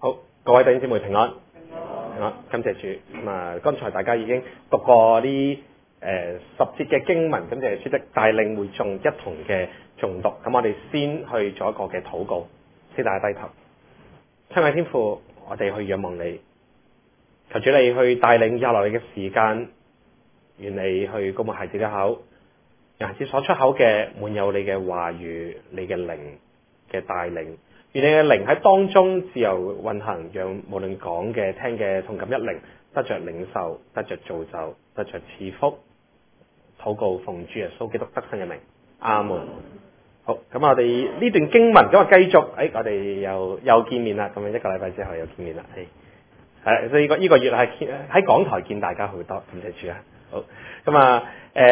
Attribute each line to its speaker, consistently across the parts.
Speaker 1: 好，各位弟兄姊妹平安，平安，感謝主。剛才大家已經讀過呢10節嘅經文，感謝主的帶領會眾一同嘅誦讀。咁我哋先去做一個嘅禱告，先大家低頭。親愛天父，我哋去仰望你，求主你去帶領下來嘅時間，願你去膏抹孩子嘅口，讓孩子所出口嘅滿有你嘅話語，你嘅靈嘅帶領。願你嘅靈喺當中自由運行，讓無論講嘅、聽嘅同感一靈，得着領受，得着造就，得着賜福。禱告奉主耶穌基督得勝嘅名，阿門。好，咁我哋呢段經文咁啊繼續，我哋又見面啦。咁樣一個禮拜之後又見面啦。係，所以呢個月係喺港台見大家好多，感謝主啊。好，咁啊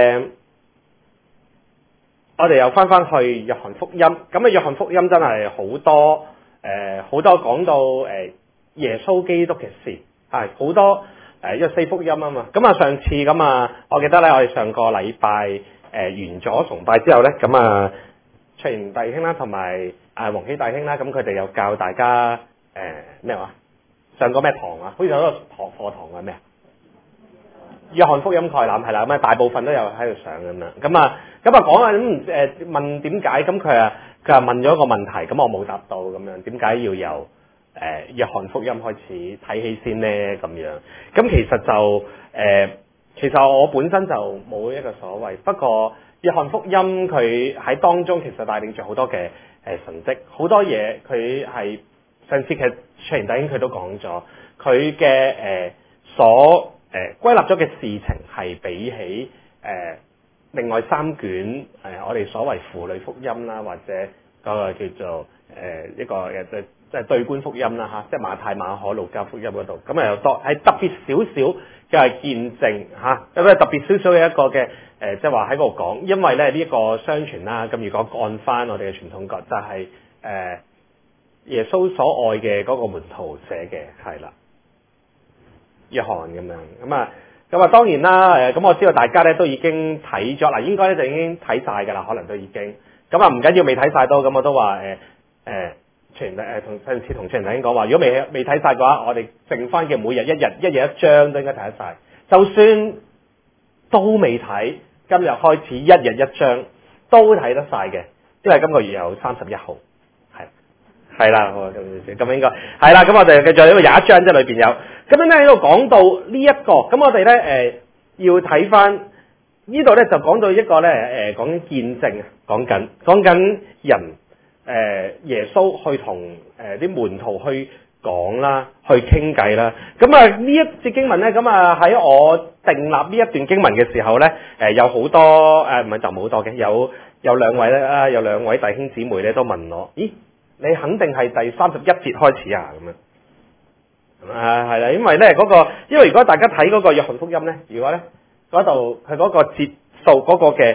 Speaker 1: 我哋又翻去約翰福音，咁啊約翰福音真係好多講到耶穌基督嘅事，係好多因為4福音啊嘛。咁啊上次咁啊，我記得咧我哋上個禮拜完咗崇拜之後咧，咁啊出現弟兄啦，同埋黃喜弟兄啦，咁佢哋又教大家咩話？上個咩堂啊？好似有個課堂係咩啊？約翰福音概覽係啦，咁啊大部分都有喺度上咁樣，咁啊講下問點解，咁佢話問咗一個問題，咁我冇答到咁樣，點解要由約翰福音開始睇起先呢？咁樣，咁其實我本身就冇一個所謂，不過約翰福音佢喺當中其實帶領住好多嘅神蹟，好多嘢佢係上次其實出現弟兄佢都講咗，佢嘅歸納咗嘅事情係比起另外3卷我哋所謂符類福音啦，或者嗰個叫做一個即係對觀福音啦嚇，即係馬太、馬可、路加福音嗰度，咁又多係特別少少嘅見證嚇，咁特別少少嘅一個嘅即係話喺嗰度講，因為咧呢一個相傳啦，咁如果按翻我哋嘅傳統講，就係耶穌所愛嘅嗰個門徒寫嘅，係啦。約翰咁樣，咁啊當然啦，咁我知道大家咧都已經睇咗，嗱應該咧就已經睇晒㗎啦，可能都已經，咁啊唔緊要未睇晒都，咁我都話同上次同傳人講話，如果未睇晒嘅話，我哋剩翻嘅每日一日一章都應該睇得晒，就算都未睇，今日開始一日一章都睇得晒嘅，因為今個月有31號。係啦，咁應該係啦，咁我哋繼續呢個廿一章即係裏邊有，咁樣咧喺度講到呢一個，咁我哋咧要睇翻呢度咧就講到一個咧講見證，講緊人耶穌去同啲門徒去講啦，去傾偈啦，咁啊呢一節經文咧，咁啊喺我訂立呢一段經文嘅時候咧，有好多唔係就冇好多嘅，有兩位咧有兩位弟兄姊妹咧都問我，咦？你肯定係第31節開始啊？咁樣係啦，因為咧因為如果大家睇嗰個約翰福音咧，如果咧嗰度佢嗰個節數嗰個嘅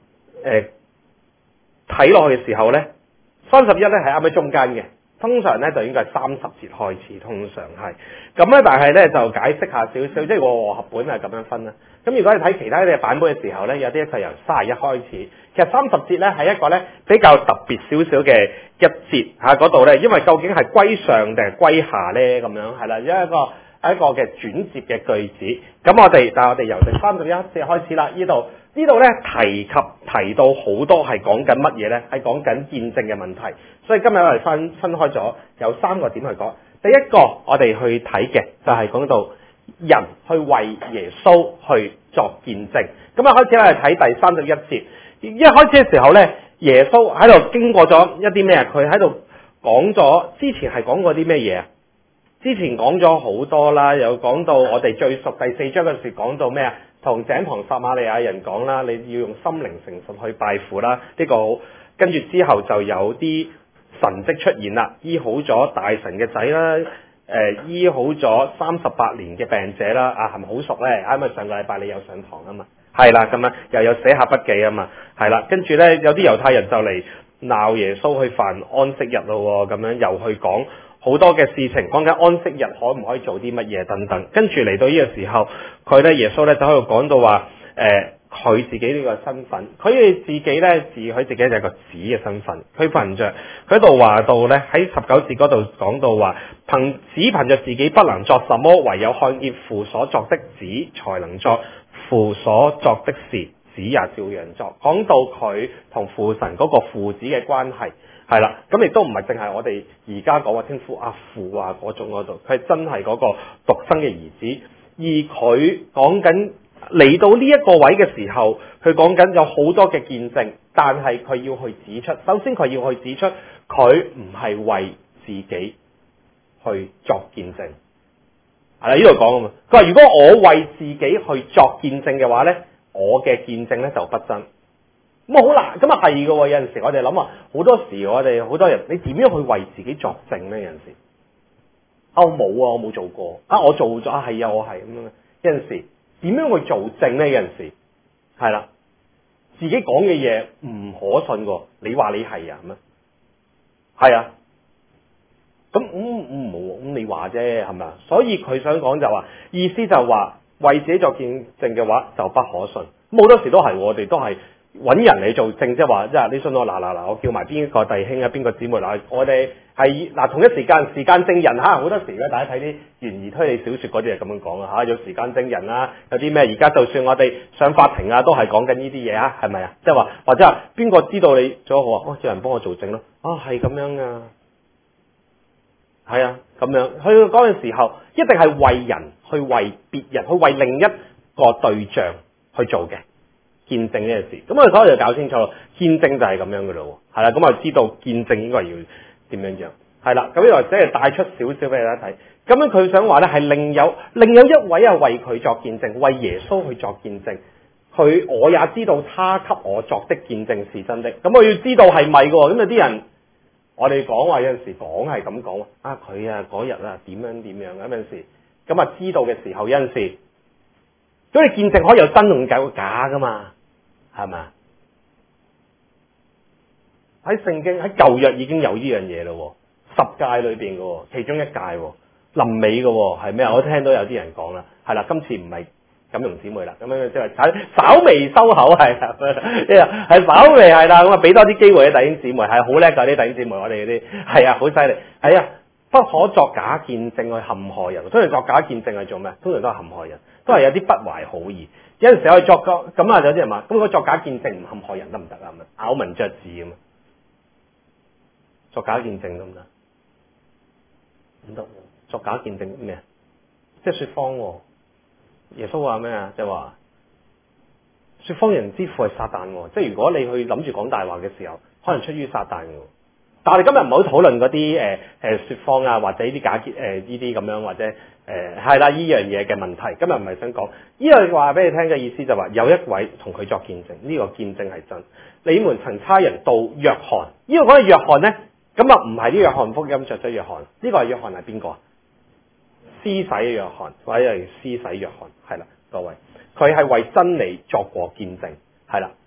Speaker 1: 睇落去嘅時候咧，31咧係啱喺中間嘅，通常咧就應該係30節開始，通常係咁咧，但係咧就解釋下少少，即係和合本係咁樣分啦。咁如果你睇其他嘅版本嘅時候咧，有啲就由31開始。其實30節咧係一個咧比較特別少少嘅一節嗰度咧，因為究竟係歸上定係歸下咧咁樣係啦，因為一個嘅轉接嘅句子。咁我哋由第31節開始啦，呢度咧提到好多係講緊乜嘢咧？係講緊見證嘅問題。所以今日我哋分開咗有3個點去講。第一個我哋去睇嘅就係講到人去為耶穌去作見證。咁啊開始咧睇第31節。一開始嘅時候咧，耶穌喺度經過咗一啲咩啊？佢喺度講咗之前係講過啲咩嘢啊？之前講咗好多啦，有講到我哋最熟第4章嗰時講到咩啊？同井旁撒瑪利亞人講啦，你要用心靈誠實去拜父啦。呢個跟住之後就有啲神蹟出現啦，醫好咗大臣嘅仔啦，醫好咗38年嘅病者啦。係咪好熟咧？因為上個禮拜你有上堂啊嘛。係啦，咁樣又有寫下筆記啊嘛，係啦，跟住咧有啲猶太人就嚟鬧耶穌去犯安息日咯，咁樣又去講好多嘅事情，講緊安息日可唔可以做啲乜嘢等等，跟住嚟到呢個時候，佢咧耶穌咧就喺度講到話， 佢自己呢個身份，佢哋自己呢，自佢自己就係個子嘅身份。佢憑着佢喺度話到呢，喺19節嗰度講到話，只憑着自己不能作什麼，唯有看見父所作的子才能作父所作的事，子也照樣作。講到佢同父神嗰個父子嘅關係，係啦，咁亦都唔係淨係我哋而家講話稱呼阿父啊嗰種嗰度，佢係真係嗰個獨生嘅兒子。而佢講緊嚟到呢一個位嘅時候，佢講緊有好多嘅見證，但係佢要去指出，首先佢要去指出，佢唔係為自己去作見證。係啦，呢度講啊嘛，佢話如果我為自己去作見證嘅話呢，我嘅見證呢就不真。咁好難，咁啊係嘅喎。有陣時我哋諗啊，好多時我哋好多人，你點樣去為自己作證呢？有陣時我冇啊，我冇做過啊，我做咗啊，係啊，我係咁樣。有陣時點樣去做證呢？有陣時係啦，自己講嘅嘢唔可信喎，你話你係啊咩？係啊，咁冇咁你話啫，係咪啊？所以佢想講就話，意思就話為自己作見證嘅話就不可信。咁好多時都係，我哋都係揾人嚟做證，即係話，即係你信我嗱，我叫埋邊個弟兄啊，邊個姊妹嗱，我哋係嗱同一時間證人嚇，好多時咧大家睇啲懸疑推理小説嗰啲係咁樣講啊嚇，有時間證人啊，有啲咩而家就算我哋上法庭啊，都係講緊呢啲嘢啊，係咪啊？即係話或者係邊個知道你做好啊？叫人幫我做證咯，係咁樣噶，係啊咁樣。去到嗰陣時候，一定係為人去為別人去為另一個對象去做嘅。見證呢件事，咁我哋所以就搞清楚咯。見證就係咁樣嘅咯，係啦。咁我知道見證應該要點樣樣，係啦。咁呢度只係帶出少少俾大家睇。咁樣佢想話咧，係另有一位係為佢作見證，為耶穌去作見證。我也知道他給我作的見證是真的。咁我要知道係咪嘅喎？咁有啲人我哋講話有陣時講係咁講啊，佢啊嗰日啊點樣有陣時，咁啊知道嘅時候有陣時，咁你見證可以有真同假噶嘛？係咪啊？喺聖經喺舊約已經有呢樣嘢咯，10誡裏邊嘅其中一誡，臨尾嘅係咩啊？我聽到有啲人講啦，係啦，今次唔係錦榮姊妹啦，咁樣即係稍微收口係啦，係稍微係啦，咁啊俾多啲機會啲弟兄姊妹，係好叻噶啲弟兄姊妹，我哋嗰啲係啊好犀利，係啊，不可作假見證去陷害人。通常作假見證係做咩？通常都係陷害人，都係有啲不懷好意。有陣時可以作個咁啊，有啲人話咁，我作假見證唔陷害人得唔得啊？咬文嚼字咁啊，作假見證得唔得？唔得，作假見證咩啊？即係說謊。耶穌話咩啊？就話說謊人之父係撒旦。即係如果你去諗住講大話嘅時候，可能出於撒旦嘅。但係我哋今日唔好討論嗰啲說謊啊，或者呢啲假呢啲咁樣，或者係啦呢樣嘢嘅問題。今日唔係想講呢樣話俾你聽嘅意思，就話有一位同佢作見證，呢個見證係真。你們曾差人到約翰，呢個講係約翰呢，咁啊唔係呢約翰福音着咗約翰，呢個係約翰係邊個啊？施洗約翰，或者係施洗約翰，係啦，各位，佢係為真理作過見證，係啦，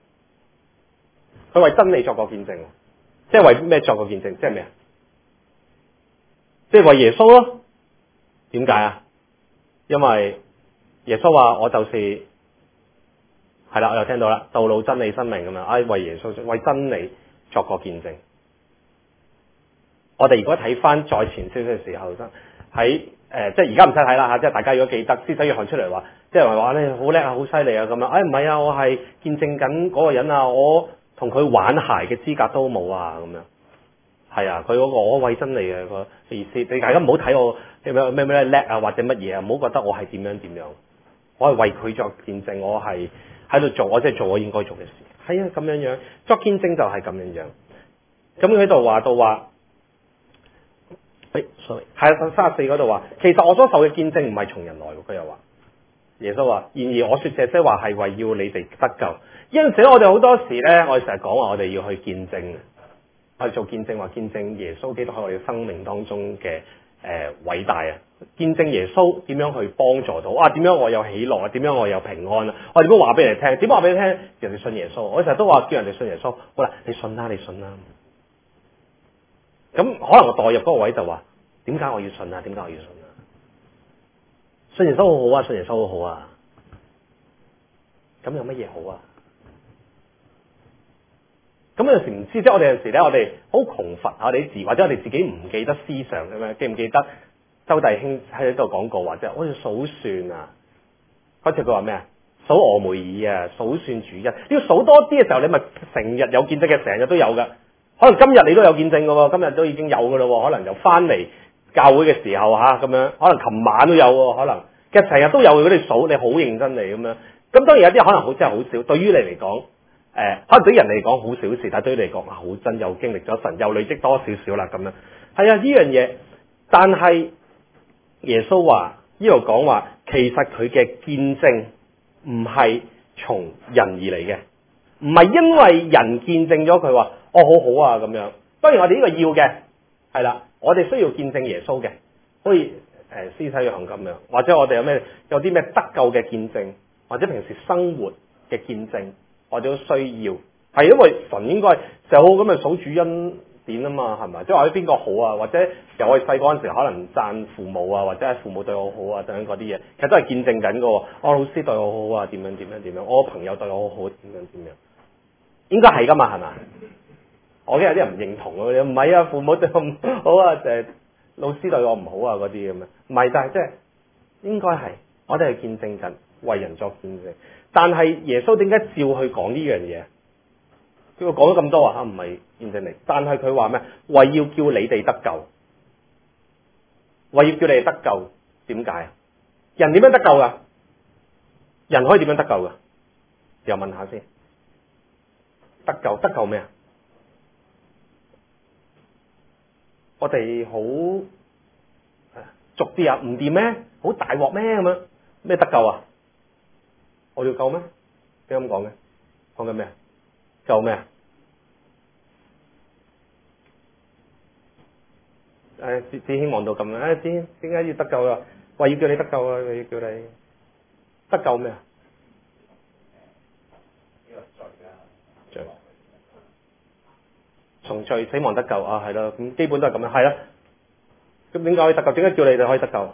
Speaker 1: 佢為真理作過見證。即係為咩作個見證？即係咩啊？即係為耶穌咯。點解啊？因為耶穌話我就是係啦，我又聽到啦，道路真理生命咁樣。為耶穌為真理作個見證。我哋如果睇翻再前少少嘅時候，喺即係而家唔使睇啦嚇，即係大家如果記得施洗約翰出嚟話，即係話咧好叻啊，好犀利啊咁樣。唔係啊，我係見證緊嗰個人啊，我同佢玩鞋嘅資格都冇啊，咁樣係啊，佢嗰個我為真理嘅個意思，你大家唔好睇我咩叻啊或者乜嘢啊，唔好覺得我係點樣，我係為佢作見證，我係喺度做，我即係做我應該做嘅事，係啊咁樣作見證就係咁樣。咁佢喺度話到話，sorry， 係34嗰度話，其實我所受嘅見證唔係從人來嘅，佢又話耶穌話，然而我說這些話係為要你哋得救。有陣時我哋好多時咧，我哋成日講話我哋要去見證，我哋做見證，話見證耶穌基督喺我哋生命當中嘅偉大啊！見證耶穌點樣去幫助到點樣我有喜樂啊？點樣我有平安啊？我點樣話俾你聽？點話俾你聽？人哋信耶穌，我成日都話叫人哋信耶穌。好啦，你信啦，你信啦。咁可能我代入嗰個位就話，點解我要信啊？點解我要信啊？信耶穌好好啊，信耶穌好好啊。 咁有乜嘢好啊？咁有時唔知，即係我哋有時咧，我哋好窮乏我哋啲字，或者我哋自己唔記得思想咁樣，記唔記得周弟兄喺度講過話，即係好似數算啊，嗰次佢話咩啊？數俄梅爾啊，數算主恩，要數多啲嘅時候，你咪成日有見證嘅，成日都有噶。可能今日你都有見證噶喎，今日都已經有噶咯，可能又翻嚟教會嘅時候咁樣，可能琴晚都有喎，可能其實成日都有。如果你數，你好認真嚟咁樣，咁當然有啲可能好真係好少。對於你嚟講，可能對於人嚟講好小事，但係對於你嚟講好真，又經歷咗神，又累積多少少啦咁樣。係啊，呢樣嘢，但係耶穌話呢度講話，其實佢嘅見證唔係從人而嚟嘅，唔係因為人見證咗佢話好好啊咁樣。當然我哋呢個要嘅係啦，我哋需要見證耶穌嘅，好似施洗約翰咁樣，或者我哋有啲咩得救嘅見證，或者平時生活嘅見證，我哋都需要。係因為神應該就好咁咪數主恩典啊嘛，係咪？即係話邊個好啊，或者由我哋細個嗰陣時可能讚父母啊，或者係父母對我好啊等等嗰啲嘢，其實都係見證緊㗎喎。我老師對我好啊，點樣，我朋友對我好，點樣，應該係㗎嘛，係咪？我驚有啲人唔認同喎，唔係啊，父母對我唔好啊，就係老師對我唔好啊嗰啲咁樣，唔係，但係即係應該係我哋係見證緊，為人作見證。但係耶穌點解照去講呢樣嘢？佢講咗咁多唔係見證嚟，但係佢話咩？為要叫你哋得救，為要叫你哋得救，點解啊？人點樣得救噶？人可以點樣得救噶？又問下先，得救咩啊？我哋好俗啲唔掂咩？好大鑊咩咁樣？咩得救啊？我要救咩？點解咁講嘅？講緊咩？救咩啊？只希望到咁樣，點解要得救啊？為要叫你得救啊！為要叫你得救咩啊？呢個罪從罪死亡得救啊，係咯，咁基本都係咁樣，係啦。咁點解可以得救？點解叫你哋可以得救？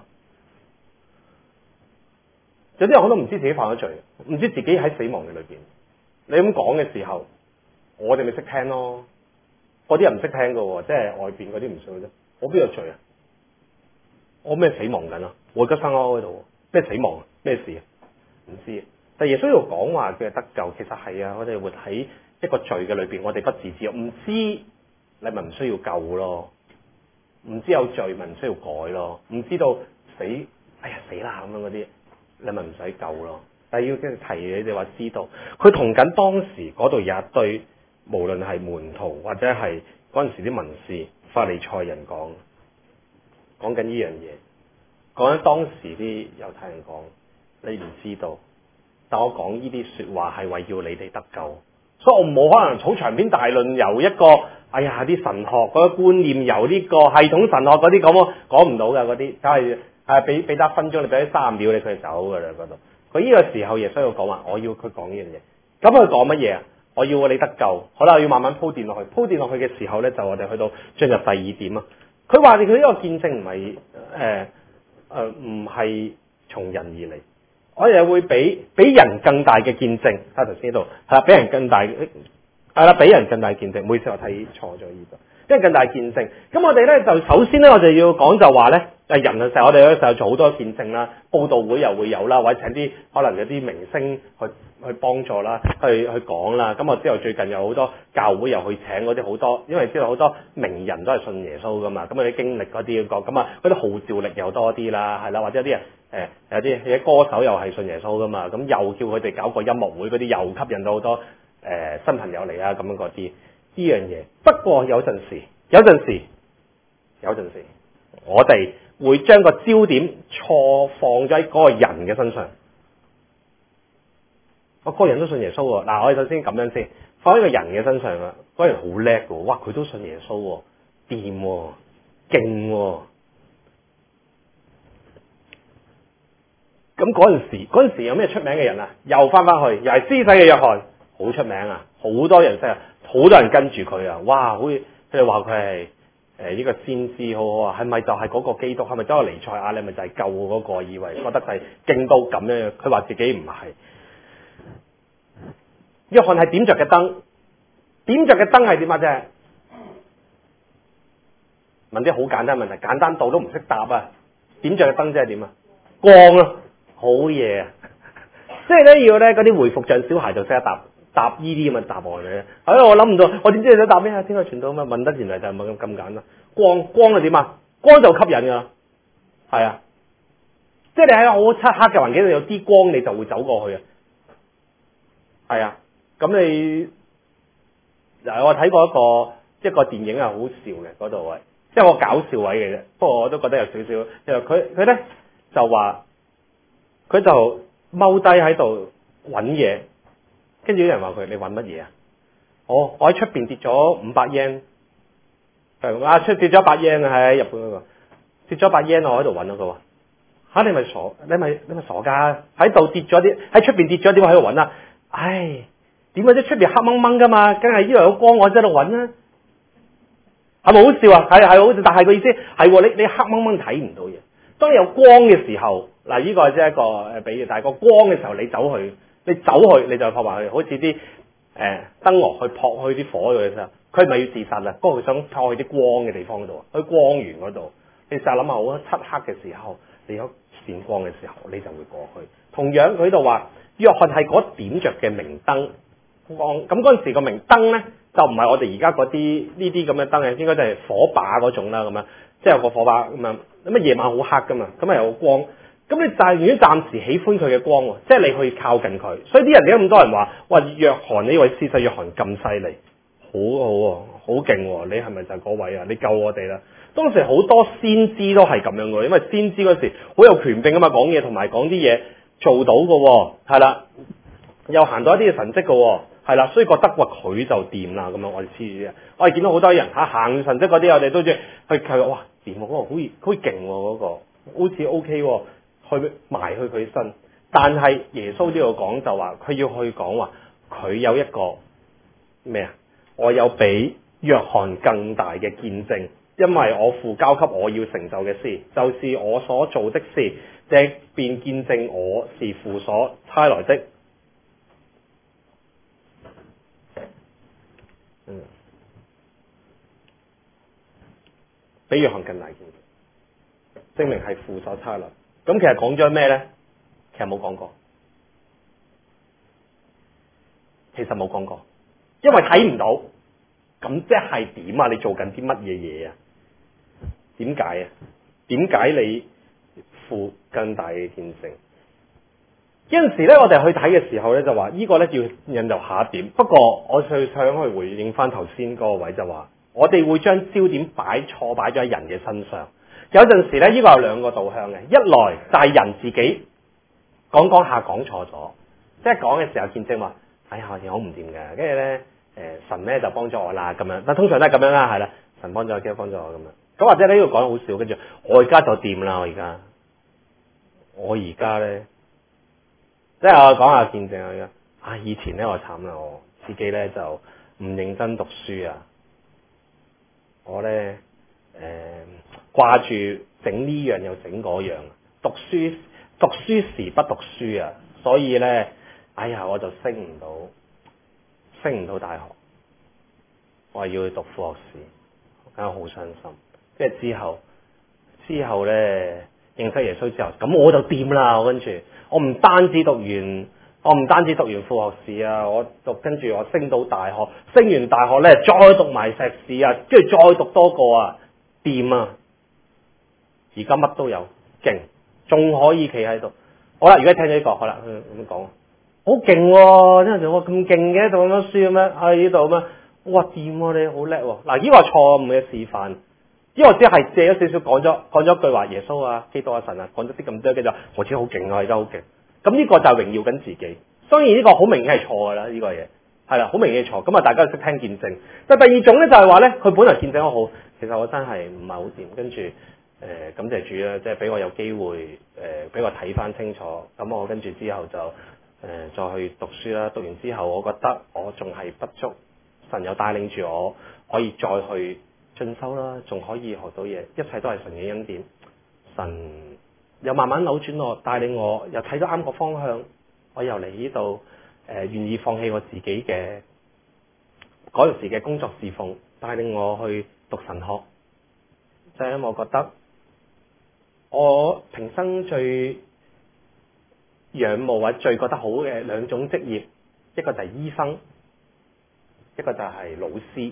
Speaker 1: 有啲人可能唔知自己犯咗罪，唔知自己喺死亡嘅裏邊。你咁講嘅時候，我哋咪識聽咯。嗰啲人唔識聽㗎喎，即係外邊嗰啲唔信嘅啫。我邊有罪啊？我咩死亡緊啊？我而家生喺度，咩死亡啊？咩事啊？唔知。但耶穌要講話嘅得救，其實係啊，我哋活喺一個罪嘅裏邊，我哋不自知，唔知你咪唔需要救咯，唔知有罪咪唔需要改咯，唔知道死，哎呀死啦咁樣嗰啲，你咪唔使救咯。但係要提你哋話知道，佢同緊當時嗰度有一堆，無論係門徒或者係嗰陣時啲文士、法利賽人講緊呢樣嘢，講緊當時啲猶太人講，你唔知道，但我講呢啲說話係為要你哋得救，所以我冇可能草長篇大論由一個啲神學嗰個觀念，由呢個系統神學嗰啲講唔到㗎，嗰啲梗係俾得分鐘你，俾3秒你佢就走㗎啦嗰度。佢呢個時候耶穌要講話，我要佢講呢樣嘢。咁佢講乜嘢啊？我要你得救。好啦，我要慢慢鋪墊落去。鋪墊落去嘅時候咧，就我哋去到進入第二點啊。佢話佢呢個見證唔係從人而嚟，我哋會比人更大嘅見證。睇頭先呢度係啦，比人更大係啦，比人更大見證。唔好意思，我睇錯咗呢度。比人更大見證。咁我哋咧就首先咧，我哋要講就話咧。人嘅時候，我哋嗰時候做好多見證啦，佈道會又會有啦，或者請啲可能有啲明星去幫助啦，去講啦。咁我知道最近有好多教會又去請嗰啲好多，因為知道好多名人都係信耶穌噶嘛，咁有啲經歷嗰啲要講，咁啊嗰啲號召力又多啲啦，係啦，或者有啲人有啲歌手又係信耶穌噶嘛，咁又叫佢哋搞個音樂會嗰啲，又吸引到好多新朋友嚟啊，咁樣嗰啲呢樣嘢。不過有陣時，我哋會將個焦點錯放咗喺嗰個人嘅身上。我個人都信耶穌喎。嗱，我哋首先咁樣先，放喺個人嘅身上啊。嗰個人好叻嘅，哇！佢都信耶穌喎，掂喎，勁喎。咁嗰陣時有咩出名嘅人啊？又翻去，又係施洗嘅約翰，好出名啊！好多人識啊，好多人跟住佢啊！哇，好似佢哋話佢係。呢個先知好好啊，係咪就係嗰個基督？係咪就係彌賽亞？你咪就係救嗰個？以為覺得係勁到咁樣，佢話自己唔係。 約翰係點着嘅燈，點着嘅燈係點啊？啫，問啲好簡單問題，簡單到都唔識答啊！點着嘅燈即係點啊？光咯，好嘢啊！即係咧要咧嗰啲回復像小孩就識得答呢啲咁嘅答案嘅。我諗唔到，我點知你想答咩啊？天海傳道啊嘛，問得原來就係咁簡單。光係點啊？光就吸引噶，係啊！即係你喺好漆黑嘅環境度有啲光，你就會走過去啊！係啊！咁你嗱，我睇過一個電影係好笑嘅嗰度位，即係個搞笑位嘅啫。不過我都覺得有少少，因為佢咧就話佢就踎低喺度揾嘢，跟住啲人話佢：你揾乜嘢啊？我喺出邊跌咗500 yen， 出跌咗100 yen 啊！喺日本嗰個跌咗100 yen， 我喺度揾嗰個話嚇你咪傻，你咪傻㗎！喺度跌咗啲，喺出邊跌咗點解喺度揾啊？唉，點解啫？出邊黑掹掹噶嘛，梗係呢度有光，我喺度揾啦。係咪好笑啊？係好笑，但係個意思係你黑掹掹睇唔到嘢。當有光嘅時候，嗱呢個即係一個比喻，但係個光嘅時候，你走去你就撲埋去，好似啲燈蛾去撲去啲火度嘅時候，佢唔係要自殺啦，不過佢想撲去啲光嘅地方度，去光源嗰度。你試下諗下，好漆黑嘅時候，你有閃光嘅時候，你就會過去。同樣佢度話，約翰係嗰點着嘅明燈光，咁嗰陣時個明燈咧就唔係我哋而家嗰啲呢啲咁嘅燈嘅，應該就係火把嗰種啦，咁樣即係有個火把咁樣，咁啊夜晚好黑噶嘛，咁啊有個光，咁你就係如果暫時喜歡佢嘅光，即係你去靠近佢，所以啲人點解咁多人話，哇約翰呢位施洗約翰咁犀利，好好喎，好勁喎，你係咪就係嗰位啊？你救我哋啦！當時好多先知都係咁樣嘅，因為先知嗰時好有權柄啊嘛，講嘢同埋講啲嘢做到嘅，係啦，又行到一啲嘅神蹟嘅，係啦，所以覺得哇佢就掂啦咁樣，我哋知嘅。我哋見到好多人行神蹟嗰啲，我哋都知去哇掂喎，嗰個好似勁喎，嗰個好似 OK 喎，去埋去佢身。但係耶穌呢度講就話，佢要去講話，佢有一個咩啊？我有比約翰更大嘅見證。因為我父交給我要成就嘅事，就是我所做的事，即便見證我是父所差來的。比約翰更大見證，證明係父所差來。咁其實講咗咩呢？其實冇講過，因為睇唔到。咁即係點啊？你做緊啲乜嘢嘢啊？點解啊？點解你父更大嘅見證？有陣時咧，我哋去睇嘅時候咧，就話呢個咧要引入下一點。不過我最想去回應翻頭先嗰個位，就話我哋會將焦點擺咗喺人嘅身上。有陣時咧，呢個有兩個導向嘅。一來就係人自己講下講錯咗，即係講嘅時候見證話，哎呀，我唔掂嘅，跟住咧神咧就幫咗我啦咁樣。但通常都係咁樣啦，係啦，神幫咗我，基督幫咗我咁樣。咁或者呢度講得好少，跟住我而家就掂啦，我而家咧，即係我講下見證啊！以前咧我慘啦，我自己咧就唔認真讀書啊，我咧掛住整呢樣又整嗰樣，讀書時不讀書啊，所以咧，哎呀我就升唔到大學，我係要去讀副學士，我梗係好傷心。跟住之後咧認識耶穌之後，咁我就掂啦。跟住我唔單止讀完副學士啊，跟住我升到大學，升完大學咧再讀埋碩士啊，跟住再讀多個啊，掂啊！而家乜都有，勁，仲可以企喺度。好啦，如果聽咗呢個，好啦，咁講，好勁喎！啲人就話咁勁嘅，讀咁多書咁樣喺呢度咩？哇，掂喎，你好叻喎！嗱，呢個係錯誤嘅示範。因為我只係借咗少少講咗句話，耶穌啊、基督啊、神啊，講咗啲咁多，跟住我自己好勁啊，而家好勁。咁呢個就係榮耀緊自己。當然呢個好明顯係錯㗎啦，呢個嘢係啦，好明顯係錯。咁啊，大家都識聽見證。但第二種咧就係話咧，佢本來見證得好，其實我真係唔係好掂。跟住感謝主啦，即係俾我有機會俾我睇翻清楚。咁我跟住之後就再去讀書啦。讀完之後，我覺得我仲係不足，神有帶領住我可以再去進修啦，仲可以學到嘢，一切都係神嘅恩典。神又慢慢扭轉我，帶領我又睇到啱個方向，我又嚟呢度願意放棄我自己嘅嗰陣時嘅工作侍奉，帶領我去讀神學，就係因為我覺得我平生最仰慕或者最覺得好嘅兩種職業，一個就係醫生，一個就係老師。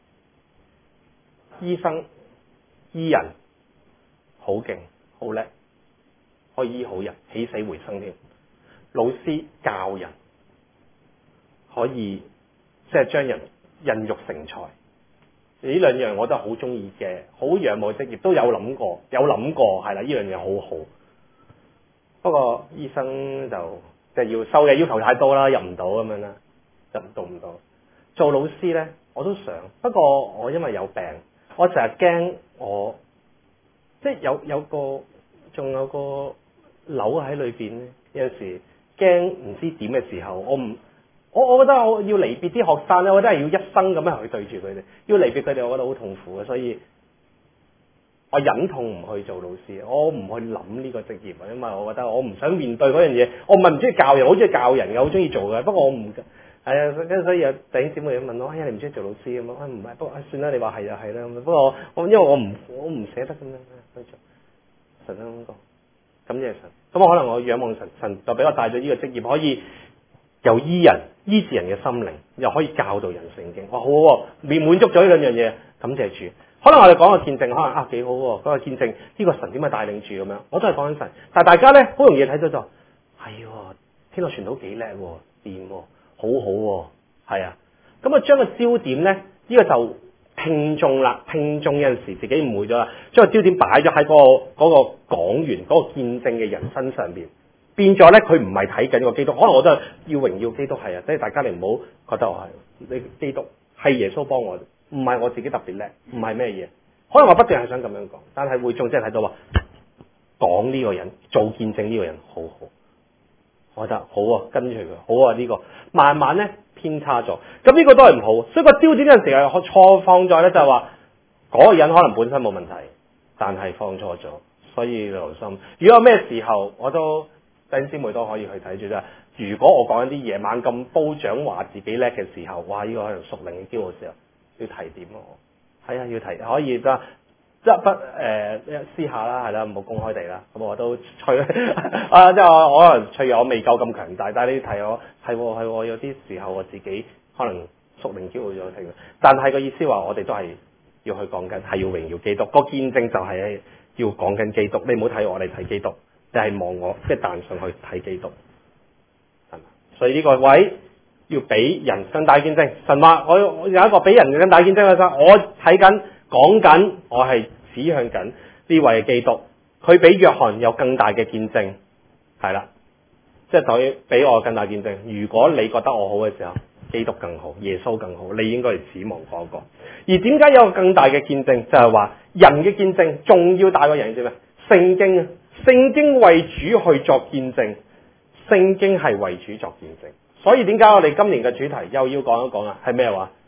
Speaker 1: 醫生醫人好勁好叻，可以醫好人，起死回生添。老師教人，可以即係將人孕育成才。呢兩樣我都係好中意嘅，好仰慕嘅職業，都有諗過係啦，呢樣嘢好好。不過醫生就即係要收嘅要求太多啦，入唔到咁樣啦，讀唔到。做老師呢，我都想，不過我因為有病，我成日驚我即係仲有個瘤喺裏邊咧，有時驚唔知點嘅時候，我覺得我要離別啲學生咧，我真係要一生咁樣去對住佢哋，要離別佢哋，我覺得好痛苦嘅，所以我忍痛唔去做老師，我唔去諗呢個職業，因為我覺得我唔想面對嗰樣嘢。我唔係唔中意教人，好中意教人嘅，好中意做嘅。不過我唔係啊，所以有弟兄姊妹問我：哎呀，你唔中意做老師咁啊？唔係，不過算啦，你話係就係啦。不過我因為我唔捨得咁樣去做，神咁講，感謝神。咁我可能我仰望神，神就俾我帶咗呢個職業，可以又醫治人嘅心靈，又可以教導人聖經。哇，好好，滿足咗呢兩樣嘢，感謝主。可能我哋講個見證，可能幾好喎，嗰個見證呢個神點解帶領住咁樣，我都係講緊神。但係大家咧好容易睇到就係天樂傳道幾叻喎，掂喎，好好喎，係啊。咁啊將個焦點咧，呢個就聽眾啦，聽眾有陣時自己誤會咗啦，將個焦點擺咗喺嗰個講員嗰個見證嘅人身上邊，變咗咧佢唔係睇緊個基督。可能我都係要榮耀基督，係啊，即係大家你唔好覺得我係你基督係耶穌幫我。唔係我自己特別叻，唔係咩嘢。可能我不斷係想咁樣講，但係會眾即係睇到話講呢個人做見證呢個人好好，我覺得好啊，跟住佢好啊呢個，慢慢咧偏差咗，咁呢個都係唔好。所以個焦點有陣時係錯放在咧就係話嗰個人可能本身冇問題，但係放錯咗，所以留心。如果有咩時候我都弟兄姊妹都可以去睇住啫。如果我講緊啲夜晚咁褒獎話自己叻嘅時候，哇！呢個可能屬靈嘅驕傲時候。要提點我，係啊，要提可以得，即係私下啦，係啦，唔好公開地啦。咁我都吹啊，即係我可能吹我未夠咁強大，但係你提我係有啲時候我自己可能屬靈驕傲咗，但係個意思話我哋都係要去講緊，係要榮耀基督。個見證就係要講緊基督，你唔好睇我哋睇基督，你係望我即係彈上去睇基督，係嘛？所以呢個位。要俾人更大見證，神話我有一個俾人更大見證嘅時候，我睇緊講緊，我係指向緊呢位基督，佢比約翰有更大嘅見證，係啦，即係佢俾我更大見證。如果你覺得我好嘅時候，基督更好，耶穌更好，你應該係指望嗰個。而點解有個更大嘅見證？就係話人嘅見證仲要大過人嘅咩？聖經啊，聖經為主去作見證，聖經係為主作見證。所以點解我哋今年嘅主題又要講一講啊？係咩話？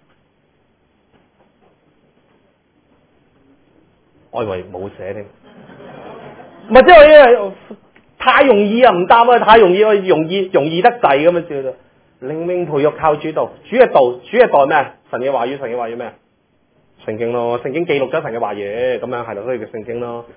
Speaker 1: 我以為冇寫添，唔係即係太容易啊！唔答啊！太容易，容易得滯咁樣笑咗。靈命培育靠主道，主嘅道係咩？神嘅話語咩？聖經咯，聖經記錄咗神嘅話語，咁樣係咯，所以叫聖經咯。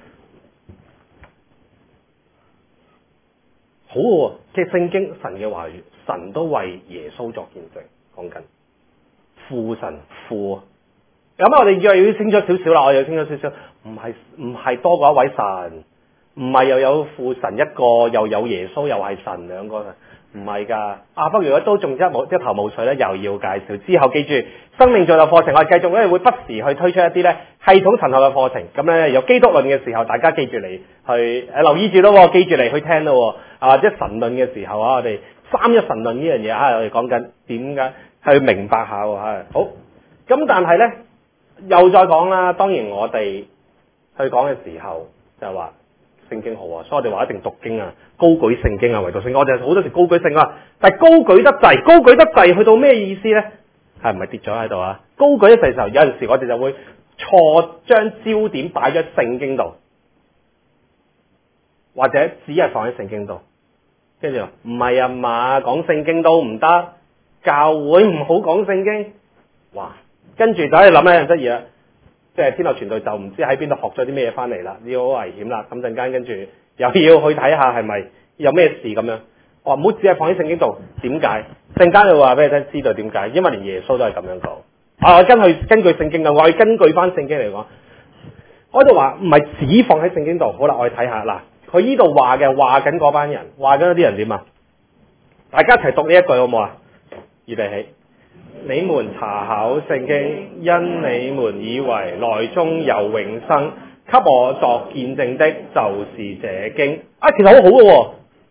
Speaker 1: 好喎，即係聖經神嘅話語。神都為耶穌作見證，講緊父神父。咁我哋要清楚少少啦，我要清楚少少，唔係多過一位神，唔係又有父神一個，又有耶穌又係神兩個，唔係㗎。不過如果都仲一頭霧水咧，又要介紹。之後記住生命造就課程，我哋繼續咧會不時去推出一啲咧系統神學嘅課程。咁咧有基督論嘅時候，大家記住嚟去留意住咯，記住嚟去聽咯。或者神論嘅時候啊，我哋三一神論呢樣嘢我哋講緊點解去明白下喎。好。咁但係咧又再講啦，當然我哋去講嘅時候就係話聖經好啊，所以我哋話一定讀經啊，高舉聖經啊，唯獨聖經。我哋好多時高舉聖經啊，但係高舉得滯去到咩意思咧？係唔係跌咗喺度啊？高舉得滯嘅時候，有陣時我哋就會錯將焦點擺咗喺聖經度，或者只係放喺聖經度。 跟住話唔係啊嘛，講聖經都唔得，教會唔好講聖經。哇！跟住就喺度諗一樣質疑啦，即係天樂傳道就唔知喺邊度學咗啲咩嘢翻嚟啦，呢個好危險啦。咁陣間跟住又要去睇下係咪有咩事咁樣。我話唔好只係放喺聖經度，點解？陣間就話俾你聽，知道點解？因為連耶穌都係咁樣講。我根據聖經嘅，我係根據翻聖經嚟講。我喺度話唔係只放喺聖經度。好啦，我哋睇下嗱，佢呢度話緊嗰班人，話緊嗰啲人點啊？大家一齊讀呢一句好唔好啊？預備起，你們查考聖經，因你們以為內中有永生，給我作見證的，就是這經。其實好好嘅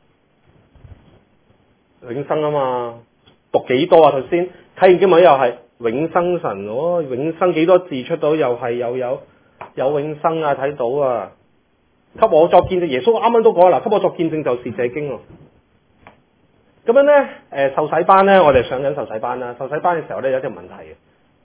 Speaker 1: 喎，永生啊嘛，讀幾多啊？頭先睇完經文又係永生神，永生幾多字出到又係有永生啊，睇到啊，給我作見證。耶穌啱啱都講啦，給我作見證就是這經喎。咁樣呢，受洗班呢，我哋上緊受洗班啦。受洗班嘅時候呢，有一條問題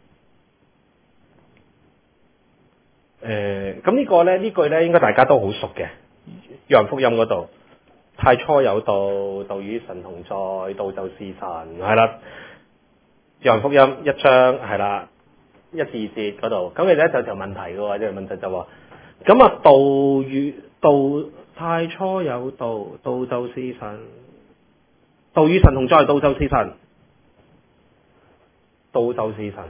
Speaker 1: 嘅。咁呢個呢，呢句呢應該大家都好熟嘅。約翰福音嗰度，太初有道，道與神同在，道就是神，係啦。約翰福音1章係啦，1至2節嗰度。咁其實就有條問題嘅喎，條問題就話，咁啊道太初有道，道就是神。道與神同在，道就是神，道就是神，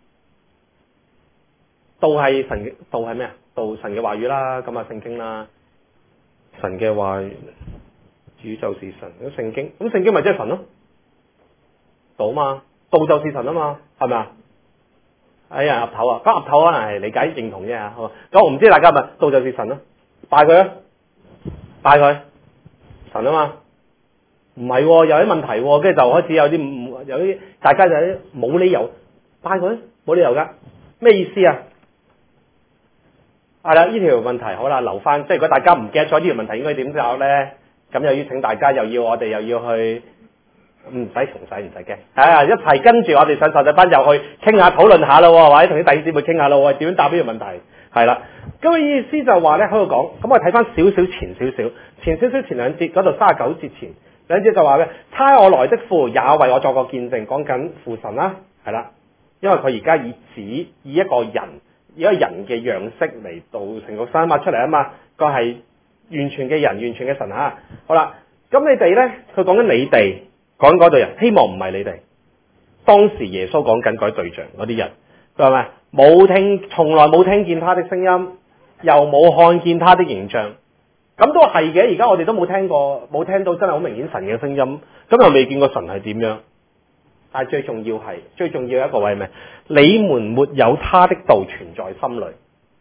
Speaker 1: 道係神嘅，道係咩啊？道神嘅話語啦，咁啊聖經啦，神嘅話語就是神，咁聖經咪即係神咯，道嘛，道就是神啊嘛，係咪啊？哎呀，岌頭啊，咁岌頭可能係理解認同啫嚇，咁我唔知大家咪道就是神咯，拜佢啊，拜佢神啊嘛。唔係，有啲問題，跟住就開始有啲大家就冇理由拜佢，冇理由噶，咩意思啊？係啦，呢條問題好啦，留翻，即係如果大家唔記得咗呢條問題應該點搞咧，咁又要請大家我哋又要去，唔使重洗，唔使驚，一齊跟住我哋上受洗班又去傾下討論下咯，或者同啲弟兄姊妹傾下咯，點樣答呢條問題？係啦，咁嘅意思就話咧喺度講，咁我哋睇翻前兩節嗰度39節前。兩節就話嘅，差我來的父也為我作個見證，講緊父神啦，係啦，因為佢而家以一個人嘅樣式嚟到成個生物出嚟啊嘛，佢係完全嘅人，完全嘅神啊。好啦，咁你哋呢？佢講緊你哋，講嗰隊人，希望唔係你哋。當時耶穌講緊嗰啲對象嗰啲人，佢話咩？從來冇聽見他的聲音，又冇看見他的形象。咁都係嘅，而家我哋都冇聽到真係好明顯神嘅聲音，咁又未見過神係點樣。但係最重要一個位咩？你們沒有他的道存在心裏，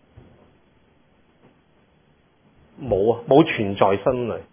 Speaker 1: 冇存在心裏。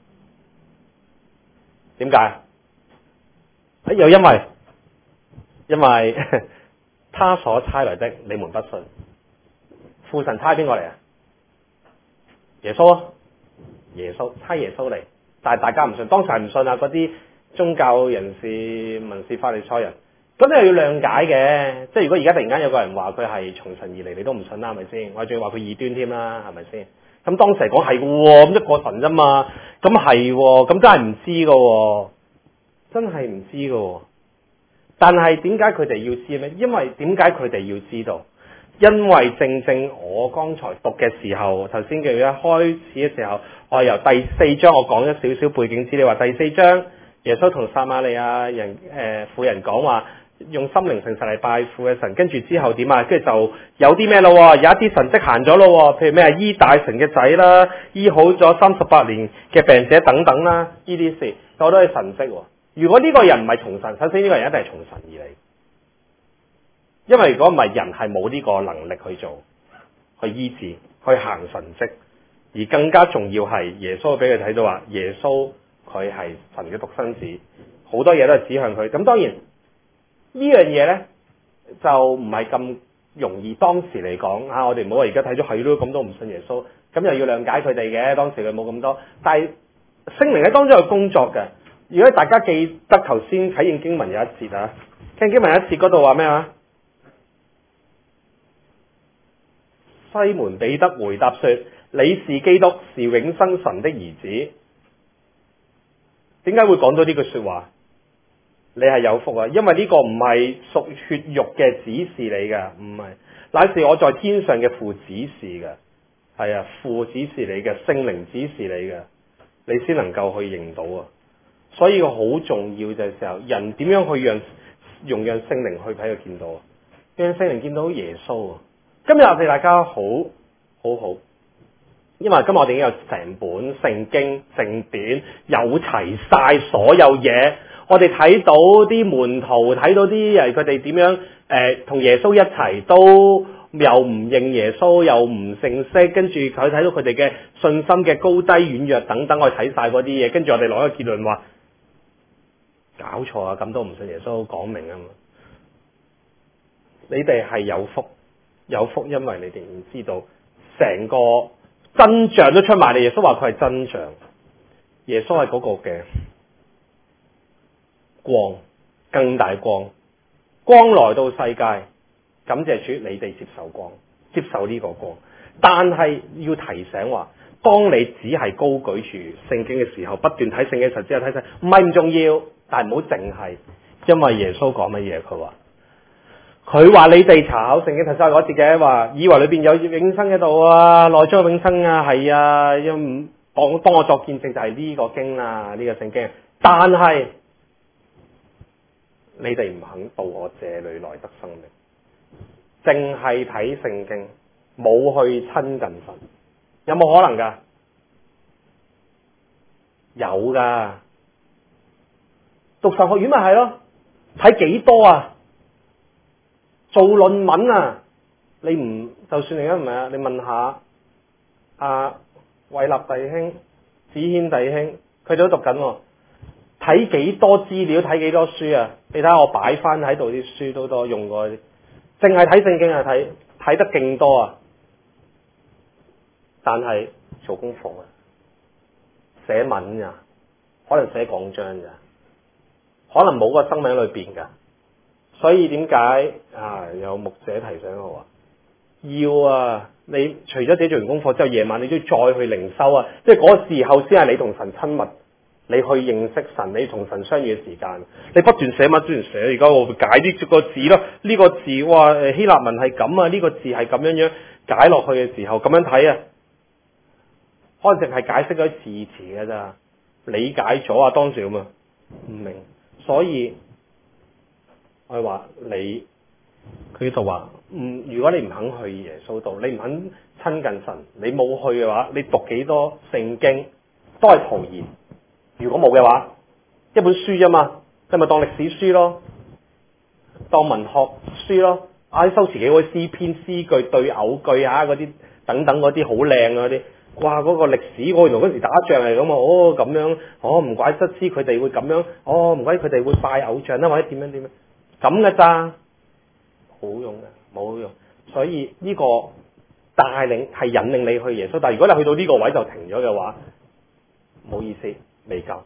Speaker 1: 點解？又因為他所差來的你們不信。父神差邊個嚟啊？耶穌啊！差耶穌嚟，但係大家唔信，當時係唔信啊！嗰啲宗教人士、文士、法利賽人，咁你又要諒解嘅。即係如果而家突然間有個人話佢係從神而嚟，你都唔信啦，係咪先？我仲要話佢異端添啦，係咪先？咁當時嚟講係嘅，咁一個神啫嘛，咁係，咁真係唔知嘅，真係唔知嘅。但係點解佢哋要知呢？因為點解佢哋要知道？因為正正我剛才讀嘅時候，頭先嘅一開始嘅時候，我由第4章我講咗少少背景資料，話第4章耶穌同撒瑪利亞人婦人講話，用心靈誠實嚟拜父嘅神，跟住之後點啊？跟住就有啲咩咯？有一啲神蹟行咗咯，譬如咩醫大臣嘅仔啦，醫好咗38年嘅病者等等啦，呢啲事都係神蹟。如果呢個人唔係從神，首先呢個人一定係從神而嚟。因為如果唔係，人係冇呢個能力去做，去醫治，去行神蹟，而更加重要係耶穌俾佢睇到話，耶穌佢係神嘅獨生子，好多嘢都係指向佢。咁當然呢樣嘢呢，就唔係咁容易。當時嚟講我哋唔好話而家睇咗係咯，咁都唔信耶穌，咁又要諒解佢哋嘅。當時佢冇咁多，但係聖靈喺當中有工作嘅。如果大家記得頭先睇完經文有一節啊，睇經文有一節嗰度話咩啊？西門彼得回答說：你是基督，是永生神的兒子。 點解會講到呢句說話？你係有福啊，因為呢個唔係屬血肉嘅指示你嘅，唔係，乃是我在天上嘅父指示嘅。係啊，父指示你嘅，聖靈指示你嘅，你先能夠去認到啊。所以個好重要就係時候，人點樣去容讓聖靈去睇佢見到啊？讓聖靈見到耶穌啊！今日我哋大家好，因為今日我哋已經有成本聖經聖典，有齊晒所有嘢。我哋睇到啲門徒，睇到啲佢哋點樣同耶穌一齊，都又唔認耶穌，又唔認識，跟住佢睇到佢哋嘅信心嘅高低軟弱等等，我哋睇晒嗰啲嘢，跟住我哋攞一個結論話：搞錯啊！咁都唔信耶穌，講明啊嘛！你哋係有福，因為你哋唔知道成個真相都出埋嚟。耶穌話佢係真相，耶穌係嗰個嘅光，更大光來到世界。感謝主，你哋接受光，接受呢個光。但係要提醒話，當你只係高舉住聖經嘅時候，不斷睇聖經嘅時候，之後睇晒，唔係唔重要，但係唔好淨係，因為耶穌講乜嘢？佢話你哋查考聖經，頭先我自己話，以為裏邊有永生喺度啊，內中有永生啊，係啊，幫我作見證就係呢個經啊，呢個聖經。但係你哋唔肯到我這裏來得生命，淨係睇聖經，冇去親近神，有冇可能噶？有噶，讀神學院咪係咯，睇幾多啊？做論文啊，你唔就算而家唔係啊，你問下阿偉立弟兄、子軒弟兄，佢哋都讀緊，睇幾多資料，睇幾多書啊？你睇下我擺翻喺度啲書都多用過，淨係睇聖經啊，睇得勁多啊！但係做功課啊，寫文咋，可能寫講章咋，可能冇個生命裏邊噶。所以點解有牧者提醒我話，要啊，你除咗自己做完功課之後，夜晚你都要再去靈修啊，即係嗰個時候先係你同神親密，你去認識神，你同神相遇嘅時間。你不斷寫乜，不斷寫，而家我會解呢個字咯，呢個字哇希臘文係咁啊，呢個字係咁樣樣解落去嘅時候，咁樣睇啊，可能淨係解釋咗啲字詞嘅咋，理解咗啊，當時咁啊，唔明，所以。我係話你，佢就話如果你唔肯去耶穌度，你唔肯親近神，你冇去嘅話，你讀幾多聖經都係徒然。如果冇嘅話，一本書啫嘛，你咪當歷史書咯，當文學書咯。修辭幾嗰啲詩篇、詩句、對偶句啊，嗰啲等等嗰啲好靚嗰啲，哇！嗰個歷史，我原來嗰時打仗係咁啊，咁樣，唔怪得知佢哋會咁樣，唔怪得佢哋會拜偶像啦，或者點樣。咁嘅咋，冇用嘅，冇用。所以呢個帶領係引領你去耶穌，但係如果你去到呢個位就停咗嘅話，冇意思，未夠。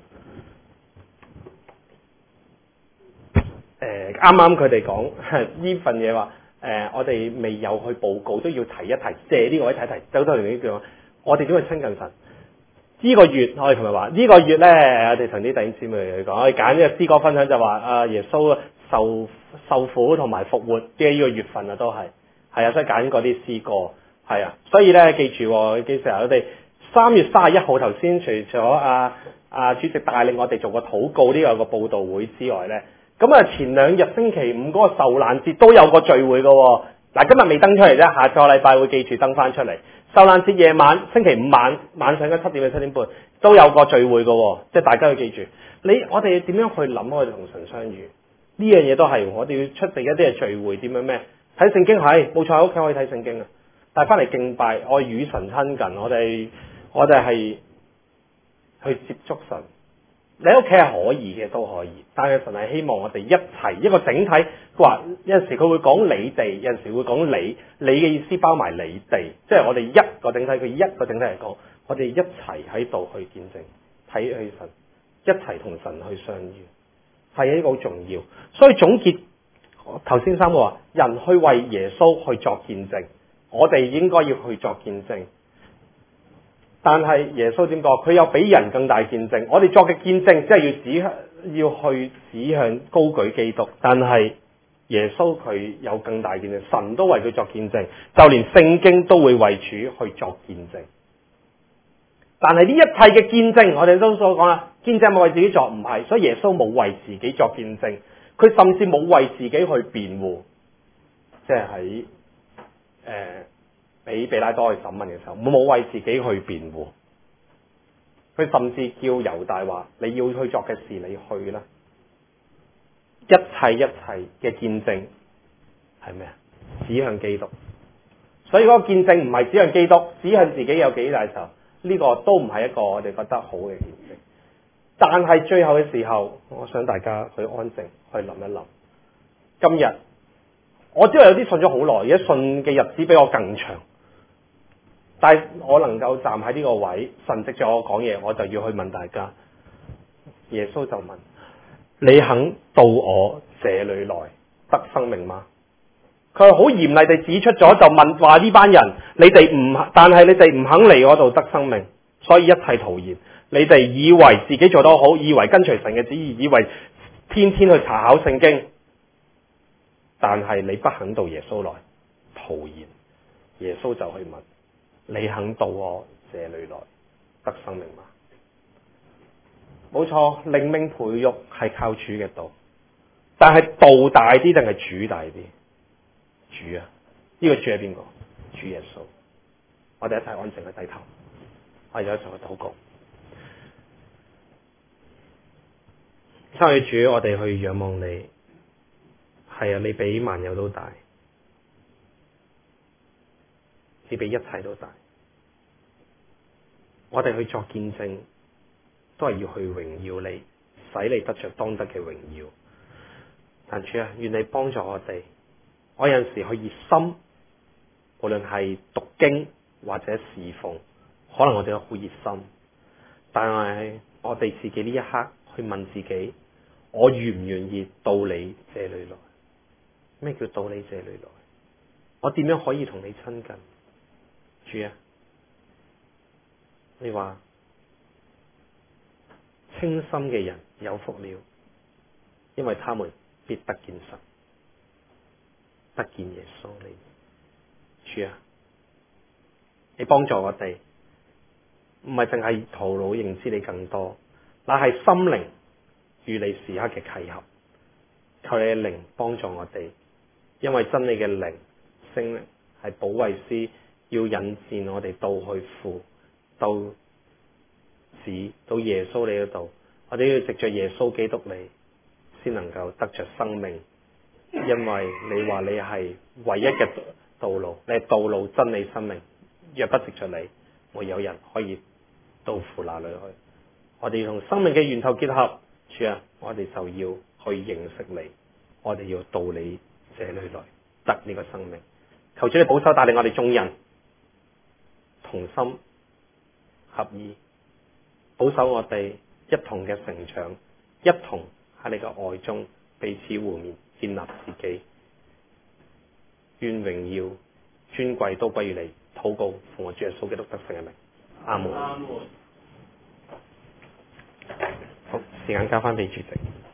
Speaker 1: 啱啱佢哋講呢份嘢話，我哋未有去報告，都要提一提，借呢個位提一提。周多年呢句話，我哋點去親近神？呢個月我哋同佢話，呢個月咧，我哋同啲弟兄姊妹嚟講，我哋揀呢個詩歌分享就話，耶穌受苦同埋復活嘅呢個月份啊，都係啊，所以揀嗰啲詩歌係啊，所以咧記住，記住我哋3月31號頭先，除咗主席帶領我哋做個禱告呢個報道會之外咧，咁啊前2日星期5嗰個受難節都有個聚會㗎。嗱，今日未登出嚟啫，下個禮拜會記住登翻出嚟。受難節夜晚，星期5晚上嘅7點到7點半都有個聚會㗎，即係大家要記住。我哋點樣去諗我哋同神相遇？呢樣嘢都係我哋要出席一啲嘅聚會，點樣咩？睇聖經係冇錯，喺屋企可以睇聖經啊，但係翻嚟敬拜，我與神親近，我哋係去接觸神。你喺屋企係可以嘅，都可以，但係神係希望我哋一齊一個整體。佢話有陣時佢會講你哋，有陣時會講你嘅意思包埋你哋，即係我哋一個整體。佢一個整體嚟講，我哋一齊喺度去見證，睇去神，一齊同神去相遇，係呢個好重要。所以總結頭先3個話，人去為耶穌去作見證，我哋應該要去作見證。 但係耶穌點講？佢有比人更大見證。我哋作嘅見證，即係要去指向高舉基督。但係耶穌佢有更大見證，神都為佢作見證，就連聖經都會為主去作見證。但係呢一切嘅見證，我哋都所講啦，見證係咪為自己作？唔係，所以耶穌冇為自己作見證，佢甚至冇為自己去辯護，即係喺俾彼拉多去審問嘅時候，冇為自己去辯護。佢甚至叫猶大話：你要去作嘅事，你去啦。一切嘅見證係咩啊？指向基督。所以嗰個見證唔係指向基督，指向自己有幾大仇。呢個都唔係一個我哋覺得好嘅見證。但係最後嘅時候，我想大家去安靜去諗一諗。今日我知道有啲信咗好耐，而家信嘅日子比我更長。但係我能夠站喺呢個位，神藉著我講嘢，我就要去問大家。耶穌就問：你肯到我這裏來得生命嗎？佢好嚴厲地指出咗，就問話呢班人：但係你哋唔肯嚟我度得生命，所以一切徒然。你哋以為自己做得好，以為跟隨神嘅旨意，以為天天去查考聖經，但係你不肯到耶穌來，徒然。耶穌就去問：你肯到我這裏來得生命嗎？冇錯，靈命培育係靠主嘅道，但係道大啲定係主大啲？主啊，呢個主係邊個？主耶穌。我哋一齊安靜去低頭，我哋一齊去禱告。親愛的主，我哋去仰望你。係啊，你比萬有都大，你比一切都大。我哋去作見證，都係要去榮耀你，使你得着當得嘅榮耀。但主啊，願你幫助我哋。我有陣時去熱心，無論係讀經或者侍奉，可能我哋都好熱心。但係我哋自己呢一刻去問自己：我願唔願意到你這裏來？咩叫到你這裏來？我點樣可以同你親近？主啊，你話清心嘅人有福了，因為他們必得見神，得見耶穌你。主啊，你幫助我哋，唔係淨係頭腦認知你更多，乃係心靈與你時刻嘅契合。求你嘅靈幫助我哋，因為真理嘅靈聖靈係保惠師，要引薦我哋到去父、到子、到耶穌你嗰度。我哋要藉着耶穌基督你，先能夠得着生命。因為你話你係唯一嘅道路，你係道路、真理、生命。若不藉着你，沒有人可以到父那裏去。我哋要同生命嘅源頭結合，主啊，我哋就要去認識你，我哋要到你這裏來得呢個生命。求主你保守帶領我哋眾人同心合意，保守我哋一同嘅成長，一同喺你嘅愛中彼此互勉，建立自己。願榮耀尊貴都歸於你。禱告奉我主耶穌基督得勝嘅名，阿門。好，時間交翻俾主席。